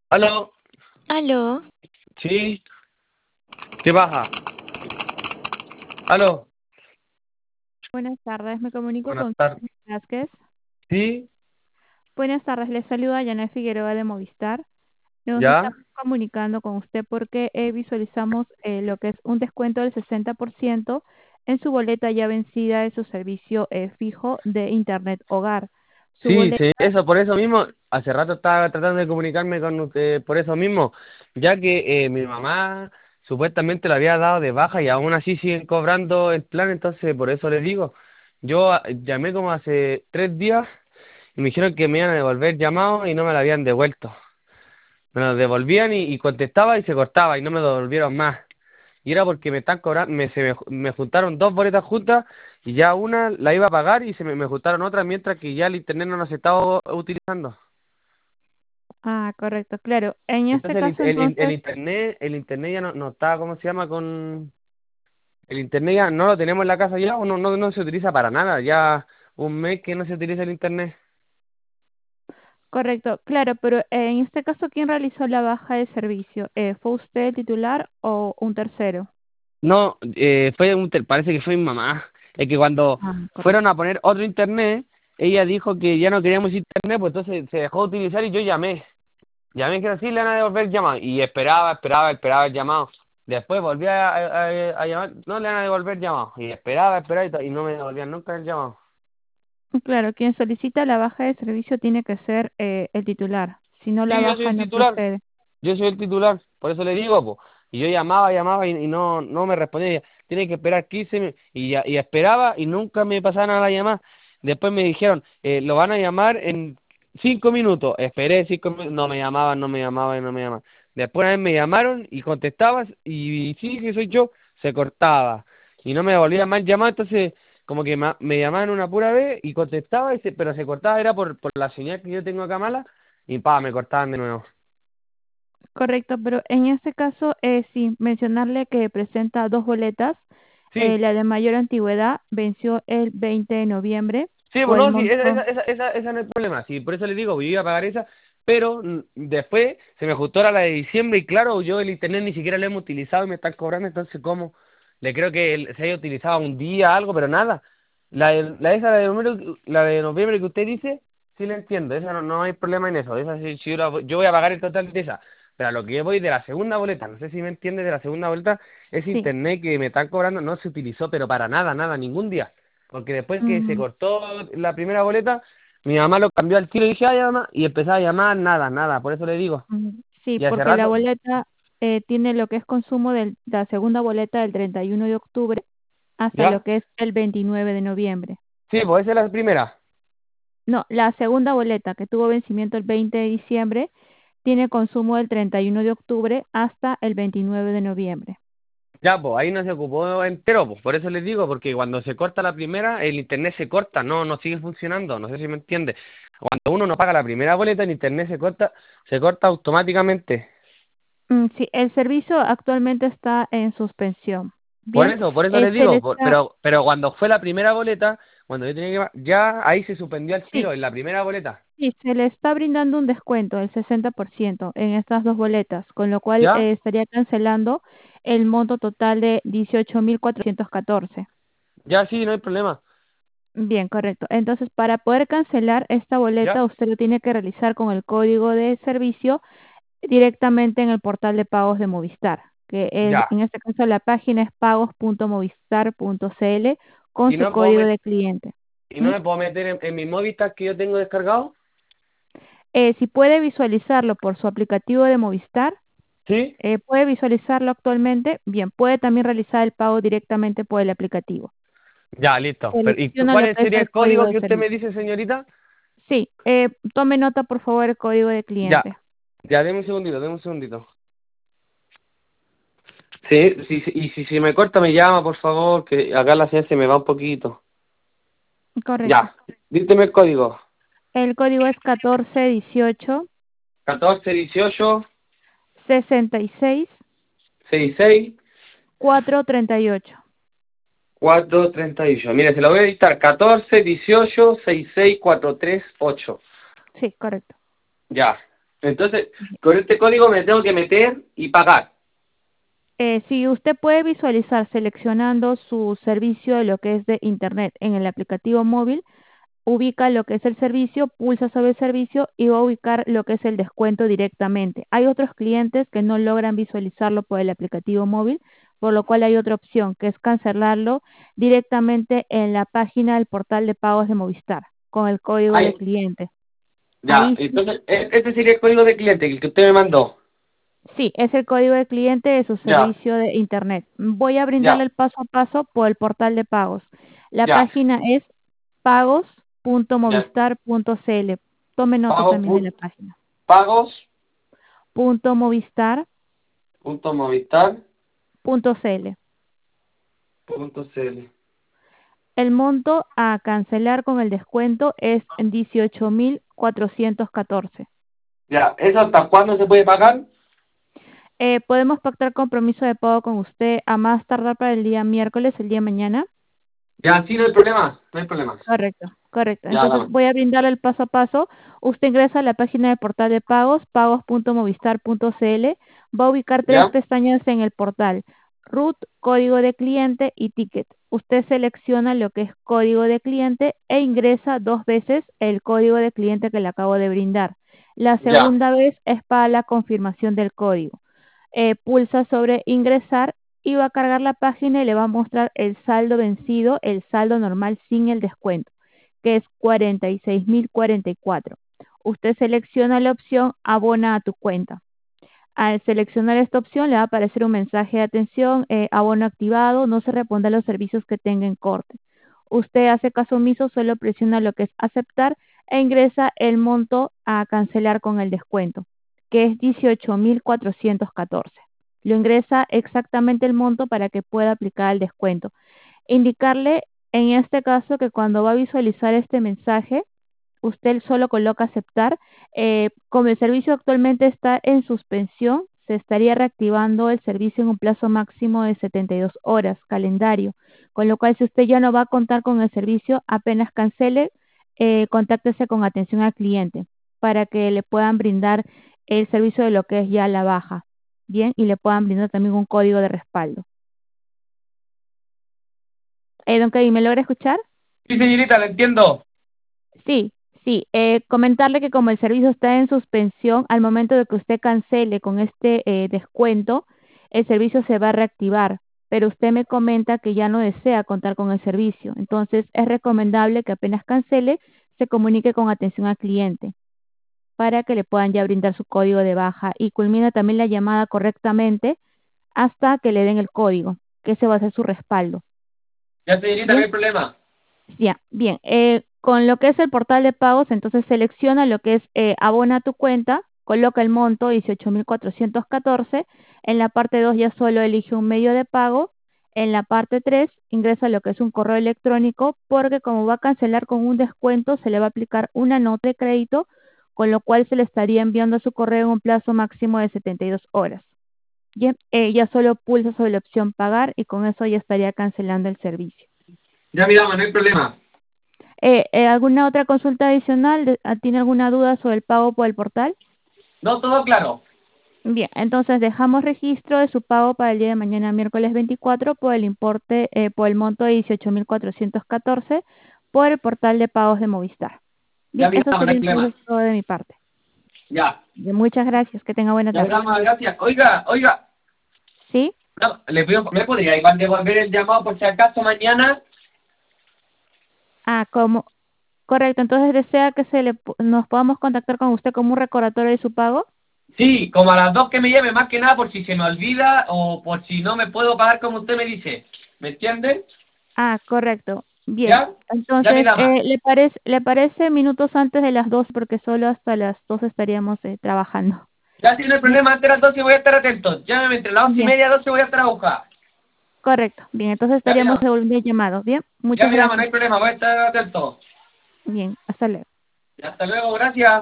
¿Aló? Aló, ¿Sí? ¿Qué baja? ¿Aló? Buenas tardes, me comunico Buenas con tardes. Sonia Vázquez. ¿Sí? Buenas tardes, les saluda Yana Figueroa de Movistar. Nos ¿Ya? estamos comunicando con usted porque visualizamos lo que es un descuento del 60% en su boleta ya vencida de su servicio fijo de Internet Hogar. Su Sí, boleta, sí, eso, por eso mismo, hace rato estaba tratando de comunicarme con usted, por eso mismo, ya que mi mamá supuestamente la había dado de baja y aún así siguen cobrando el plan, entonces por eso les digo, yo llamé como hace 3 días y me dijeron que me iban a devolver llamados y no me lo habían devuelto. Me lo devolvían y contestaba y se cortaba y no me lo devolvieron más. Y era porque me están cobrando, me juntaron dos boletas juntas y ya una la iba a pagar y me juntaron otras mientras que ya el internet no nos estaba utilizando. correcto, claro. En este Entonces caso, entonces, el internet ya no está, ¿cómo se llama? El internet ya no lo tenemos en la casa ya o no se utiliza para nada, ya un mes que no se utiliza el internet. correcto, claro, pero en este caso, ¿quién realizó la baja de servicio? ¿Fue usted el titular o un tercero? No, parece que fue mi mamá. Es que cuando fueron Correcto. a poner otro internet, ella dijo que ya no queríamos internet, pues entonces se dejó de utilizar y yo llamé. Ya me dijeron, sí, le van a devolver el llamado. Y esperaba el llamado. Después volví a llamar, no le van a devolver el llamado. Y esperaba y no me devolvían nunca el llamado. Claro, quien solicita la baja de servicio tiene que ser el titular. Si no la Sí, yo soy baja, el no titular. procede. Yo soy el titular, por eso le digo, po. Y yo llamaba y no me respondía. Tiene que esperar 15 y esperaba y nunca me pasaban a la llamada. Después me dijeron, lo van a llamar en 5 minutos. Esperé 5 minutos, no me llamaban. Después una vez me llamaron y contestabas y sí, que soy yo, se cortaba. Y no me volvían más llamar, entonces como que me llamaban una pura vez y contestaba, pero se cortaba, era por la señal que yo tengo acá mala y me cortaban de nuevo. Correcto, pero en este caso, sí, mencionarle que presenta dos boletas. Sí, La de mayor antigüedad venció el 20 de noviembre sí, por el bueno, sí, monto. esa no es el problema, sí, por eso le digo, yo iba a pagar esa, pero después se me ajustó a la de diciembre y claro, yo el internet ni siquiera lo hemos utilizado y me están cobrando, entonces ¿cómo? Le creo que se haya utilizado un día, algo, pero nada. La de noviembre que usted dice, sí la entiendo, esa no hay problema en eso, esa sí, yo voy a pagar el total de esa, pero a lo que yo voy de la segunda boleta, no sé si me entiende, de la segunda boleta, ese Sí. internet que me están cobrando no se utilizó, pero para nada, nada, ningún día. Porque después que se Mm, cortó la primera boleta, mi mamá lo cambió al tiro y dije, ay, mamá, y empezaba a llamar, nada, nada, por eso le digo. mm, sí, Y hace porque la rato, boleta tiene lo que es consumo de la segunda boleta del 31 de octubre hasta lo ¿ya? que es el 29 de noviembre. Sí, pues esa es la primera. No, la segunda boleta que tuvo vencimiento el 20 de diciembre tiene consumo del 31 de octubre hasta el 29 de noviembre. Ya, pues ahí no se ocupó entero, pues por eso les digo, porque cuando se corta la primera, el internet se corta, no sigue funcionando, no sé si me entiende. Cuando uno no paga la primera boleta, el internet se corta automáticamente. Sí, el servicio actualmente está en suspensión. Bien, Por eso les se le digo, está, pero cuando fue la primera boleta, cuando yo tenía ya ahí se suspendió el sí, tiro, en la primera boleta. sí, se le está brindando un descuento del 60% en estas dos boletas, con lo cual ¿Ya? estaría cancelando el monto total de 18.414. Ya sí, no hay problema. Bien, correcto. Entonces, para poder cancelar esta boleta, ¿Ya? usted lo tiene que realizar con el código de servicio directamente en el portal de pagos de Movistar, que es, Ya. en este caso la página es pagos.movistar.cl con Y su no puedo código met- de cliente. y no ¿Mm? me puedo meter en mi Movistar que yo tengo descargado. Si puede visualizarlo por su aplicativo de Movistar, ¿Sí? puede visualizarlo actualmente, bien, puede también realizar el pago directamente por el aplicativo. Ya, listo. ¿Y Selecciona lo cuál que es sería el el código código de que usted me servicio. dice, señorita? Sí, tome nota por favor el código de Ya. cliente. Ya, deme un segundito, deme un segundito. Sí, sí, sí, y si me corta me llama, por favor, que acá la señal se me va un poquito. Correcto. Ya. Díteme el código. El código es 1418 1418 66 66 438. 438. Mire, se lo voy a dictar. 1418 66 438. Sí, correcto. Ya. Entonces, con este código me tengo que meter y pagar. Si usted puede visualizar seleccionando su servicio de lo que es de Internet en el aplicativo móvil, ubica lo que es el servicio, pulsa sobre el servicio y va a ubicar lo que es el descuento directamente. Hay otros clientes que no logran visualizarlo por el aplicativo móvil, por lo cual hay otra opción que es cancelarlo directamente en la página del portal de pagos de Movistar con el código de Ahí, cliente. ya. Ahí sí, Entonces, este sería el código de cliente, el que usted me mandó. sí, es el código de cliente de su Ya, servicio de Internet. Voy a brindarle ya, el paso a paso por el portal de pagos. La ya, página es ya. pagos.movistar.cl. Tome nota Pago, también de la página. pagos Punto Movistar punto movistar punto cl. punto cl. El monto a cancelar con el descuento es 18.414. Ya, ¿eso hasta cuándo se puede pagar? Podemos pactar compromiso de pago con usted a más tardar para el día miércoles, el día de mañana. Ya, sí, no hay problema, no hay problema. Correcto, correcto. Ya, Entonces dame. voy a brindarle el paso a paso. Usted ingresa a la página del portal de pagos, pagos.movistar.cl. Va a ubicar tres ¿Ya? pestañas en el portal: RUT, código de cliente y ticket. Usted selecciona lo que es código de cliente e ingresa 2 veces el código de cliente que le acabo de brindar. La Ya, segunda vez es para la confirmación del código. Pulsa sobre ingresar y va a cargar la página y le va a mostrar el saldo vencido, el saldo normal sin el descuento, que es 46.044. Usted selecciona la opción abona a tu cuenta. Al seleccionar esta opción le va a aparecer un mensaje de atención, abono activado, no se responde a los servicios que tenga en corte. Usted hace caso omiso, solo presiona lo que es aceptar e ingresa el monto a cancelar con el descuento, que es 18.414. Lo ingresa exactamente el monto para que pueda aplicar el descuento. Indicarle en este caso que cuando va a visualizar este mensaje, usted solo coloca aceptar. Como el servicio actualmente está en suspensión, se estaría reactivando el servicio en un plazo máximo de 72 horas calendario, con lo cual si usted ya no va a contar con el servicio, apenas cancele, contáctese con atención al cliente para que le puedan brindar el servicio de lo que es ya la baja, bien, y le puedan brindar también un código de respaldo. Don Kevin, ¿me logra escuchar? sí, señorita, lo entiendo. Sí, sí. Comentarle que como el servicio está en suspensión, al momento de que usted cancele con este descuento, el servicio se va a reactivar, pero usted me comenta que ya no desea contar con el servicio. Entonces, es recomendable que apenas cancele, se comunique con atención al cliente para que le puedan ya brindar su código de baja y culmina también la llamada correctamente hasta que le den el código, que ese va a ser su respaldo. Ya, señorita, no Bien. hay problema. Ya, bien. Con lo que es el portal de pagos, entonces selecciona lo que es abona tu cuenta, coloca el monto 18.414. En la parte 2 ya solo elige un medio de pago. En la parte 3 ingresa lo que es un correo electrónico, porque como va a cancelar con un descuento, se le va a aplicar una nota de crédito, con lo cual se le estaría enviando a su correo en un plazo máximo de 72 horas. Bien, ya solo pulsa sobre la opción pagar y con eso ya estaría cancelando el servicio. Ya, mi dama, no hay problema. ¿Alguna otra consulta adicional? ¿Tiene alguna duda sobre el pago por el portal? No, todo claro. Bien, entonces dejamos registro de su pago para el día de mañana, miércoles 24, por el importe, por el monto de 18.414 por el portal de pagos de Movistar. Ya, Bien, mi eso dama, no sería hay entonces problema. todo de mi parte. Ya, Bien, muchas gracias, que tenga buena ya, mi tarde. dama, gracias. Oiga, oiga, ¿Sí? no, le pido, ¿me podría igual devolver el llamado por si acaso mañana? Como, correcto, entonces desea que nos podamos contactar con usted como un recordatorio de su pago. Sí, como a las 2 que me llame, más que nada por si se me olvida o por si no me puedo pagar como usted me dice. ¿Me entiende? Correcto. Bien. ¿Ya? Ya, mi Entonces, dama. ¿le parece minutos antes de las 2? Porque solo hasta las 2 estaríamos trabajando. Ya, si no hay Bien, problema, antes de las 12 voy a estar atento. Llámeme entre las 11 y bien, media, 12 voy a estar a buscar. correcto. Bien, entonces Ya, mi estaríamos dama. devolviendo el llamado. Bien, Ya, muchas mi dama, no gracias. hay problema, voy a estar atento. Bien, hasta luego. Y hasta luego, gracias.